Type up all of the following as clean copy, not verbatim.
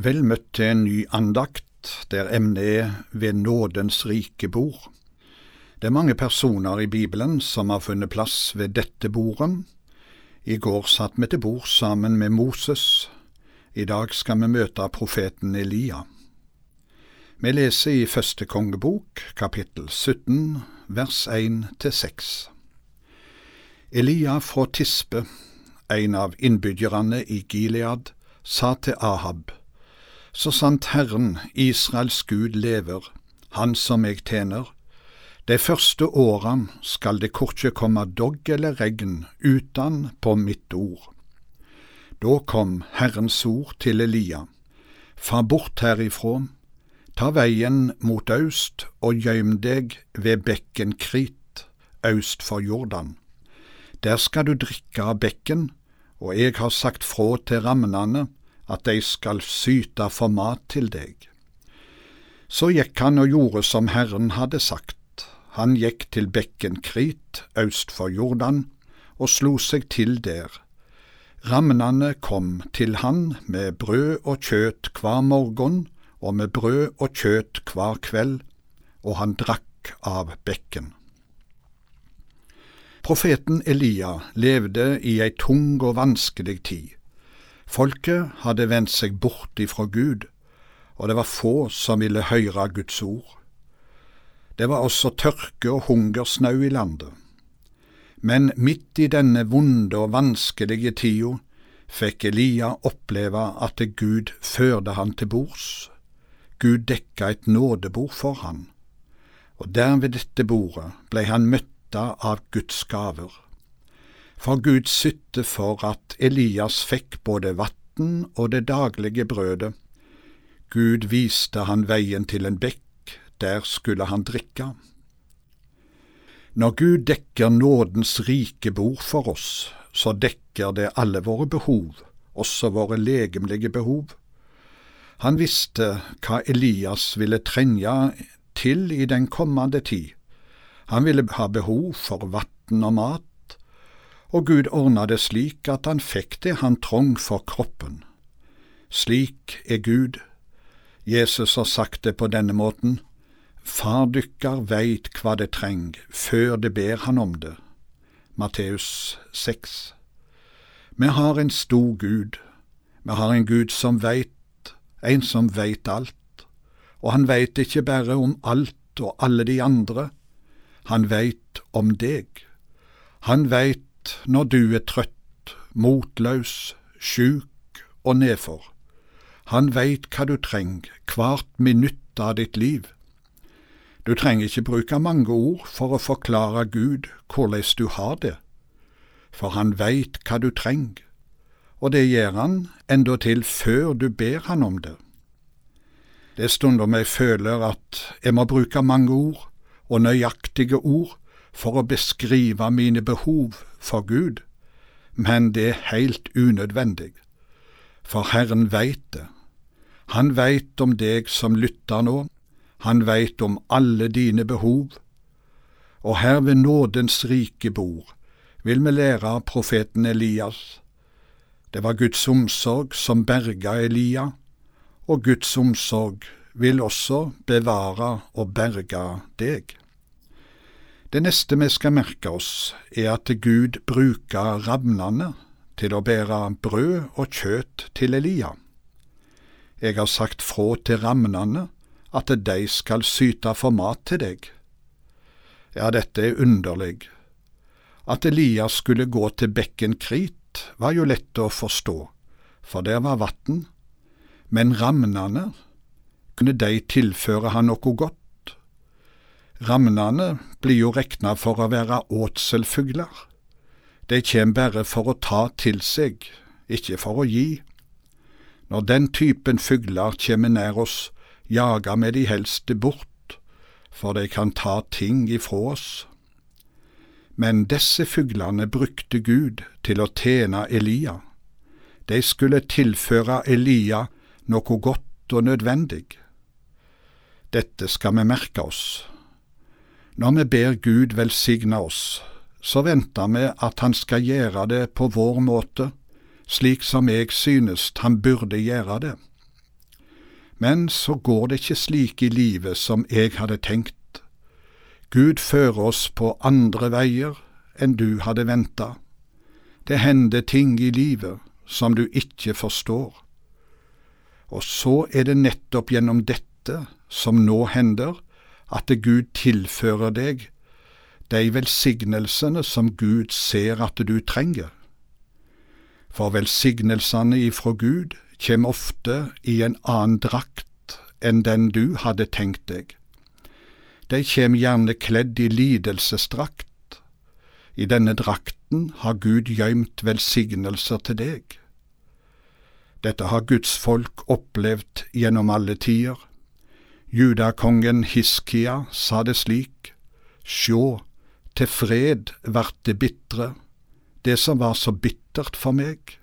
Vel møtt til en ny andakt, der emnet er ved nådens rike bord. Det er mange personer i Bibelen som har funnet plass ved dette bordet. I går satt vi til bord sammen med Moses. I dag skal vi møte profeten Elia. Vi leser i første kongebok, kapittel 17, vers 1-6. Elia fra Tispe, en av innbyggerne i Gilead, sa til Ahab: Så sant Herren, Israels Gud, lever, han som jeg tjener, de første årene skal det korkje komme dogg eller regn utan på mitt ord. Da kom Herrens ord til Elia: Far bort herifra, ta veien mot øst og gøym deg ved bekken Krit, øst for Jordan. Der skal du drikke av bekken, og jeg har sagt fra til ramnene at de skal syte for mat til deg. Så gikk han og gjorde som Herren hadde sagt. Han gikk til bekken Krit, øst for Jordan, og slo seg til der. Ramnene kom til han med brød og kjøtt hver morgen, og med brød og kjøtt hver kveld, og han drakk av bekken. Profeten Elia levde i ei tung og vanskelig tid. Folket hadde vendt seg bort ifra Gud, og det var få som ville høre Guds ord. Det var også tørke og hungersnød i landet. Men midt i denne vonde og vanskelige tida fikk Elia oppleve at Gud førte han til bords. Gud dekka et nådebord for han, og der ved dette bordet ble han møtt av Guds gaver. For Gud sytte for at Elias fikk både vann og det daglige brødet. Gud viste han veien til en bekk, der skulle han drikke. Når Gud dekker nådens rike bord for oss, så dekker det alle våre behov, også våre legemlige behov. Han visste hva Elias ville trenge til i den kommende tid. Han ville ha behov for vann og mat, og Gud ordnet det slik at han fikk det han trong for kroppen. Slik er Gud. Jesus har sagt det på denne måten: Far dykkar veit hva det treng, før det ber han om det. Matteus 6. Vi har en stor Gud. Vi har en Gud som veit, en som veit alt. Og han veit ikke bare om alt og alle de andre. Han veit om deg. Han veit når du er trøtt, motløs, sjuk og nedfor. Han veit hva du trenger hvert minutt av ditt liv. Du trenger ikke bruke mange ord for å forklare Gud hvordan du har det, for han veit hva du trenger, og det gjør han endatil før du ber han om det. Det er stunder jeg føler at jeg må bruke mange ord og nøyaktige ord for å beskrive mine behov for Gud, men det er helt unødvendig, for Herren veit det. Han veit om deg som lytter nå, han veit om alle dine behov, og her ved nådens rike bord vil vi lære av profeten Elias. Det var Guds omsorg som berga Elia, og Guds omsorg vil også bevare og berge deg. Det neste vi skal merke oss er at Gud bruker ramnene til å bære brød og kjøtt til Elia. Jeg har sagt fra til ramnene at de skal syte for mat til deg. Ja, dette er underlig. At Elias skulle gå til bekken Krit var jo lett å forstå, for der var vann. Men ramnene, kunne de tilføre han noe godt? Ramnene blir jo regnet for å være åtselfugler. De kommer bare for å ta til seg, ikke for å gi. Når den typen fugler kommer nær oss, jager vi de helst bort, for de kan ta ting ifra oss. Men disse fuglene brukte Gud til å tjene Elia. De skulle tilføre Elia noe godt og nødvendig. Dette skal vi merke oss. Når vi ber Gud velsigne oss, så venter vi at han skal gjøre det på vår måte, slik som jeg synes han burde gjøre det. Men så går det ikke slik i livet som jeg hadde tenkt. Gud fører oss på andre veier enn du hadde ventet. Det hender ting i livet som du ikke forstår. Og så er det nettopp gjennom dette som nå hender, at Gud tilfører deg de velsignelsene som Gud ser at du trenger. For velsignelsene ifra Gud kommer ofte i en annen drakt enn den du hadde tenkt deg. De kommer gjerne kledd i lidelsesdrakt. I denne drakten har Gud gjemt velsignelser til deg. Dette har Guds folk opplevd gjennom alle tider. Judakongen Hiskia sa det slik: «Sjå, til fred vart det bitre, det som var så bittert for meg.»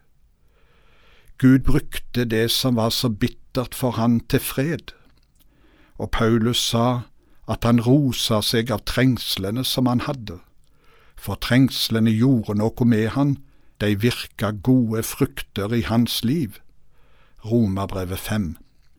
Gud brukte det som var så bittert for han til fred. Og Paulus sa at han rosa seg av trengslene som han hadde, for trengslene gjorde noe med han, de virka gode frukter i hans liv. Romerbrevet 5.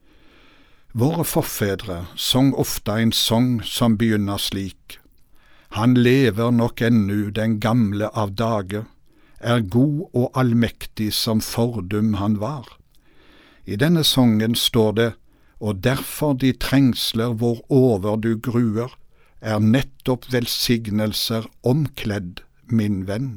Våre forfedre sang ofte en sang som begynner slik: «Han lever nok ennu den gamle av dage, er god og allmektig som fordum han var.» I denne sangen står det: «Og derfor de trengsler hvor over du gruer, er nettopp velsignelser omkledd, min venn.»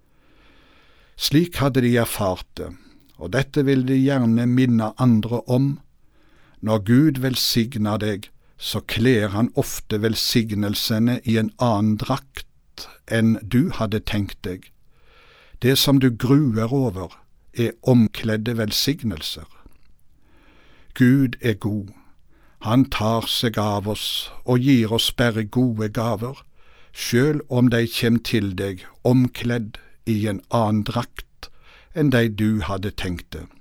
Slik hadde de erfart det, og dette vil de gjerne minne andre om. Når Gud velsigner deg, så kler han ofte velsignelsene i en annen drakt enn du hadde tenkt deg. Det som du gruer over, er omkledde velsignelser. Gud er god. Han tar seg av oss og gir oss bare gode gaver, selv om de kommer til deg omkledd i en annen drakt enn de du hadde tenkt det.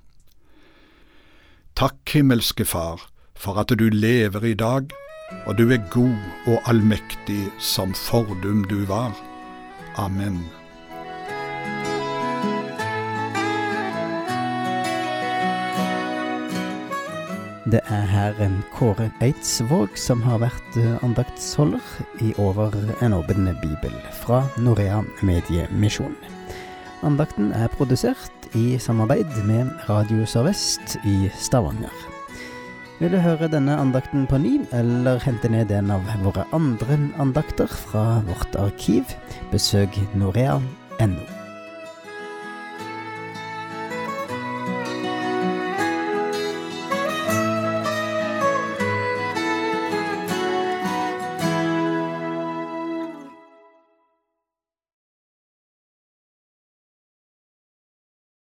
Takk, himmelske Far, for at du lever i dag, og du er god og allmektig som fordum du var. Amen. Det er Herren Kåre Eidsvåg som har vært andaktsholder i over en åpen bibel fra Norea Mediemisjon. Andakten er produsert i samarbeid med Radio Sør-Vest i Stavanger. Vil du høre denne andakten på ny, eller hente ned en av våre andre andakter fra vårt arkiv, besøk norea.no.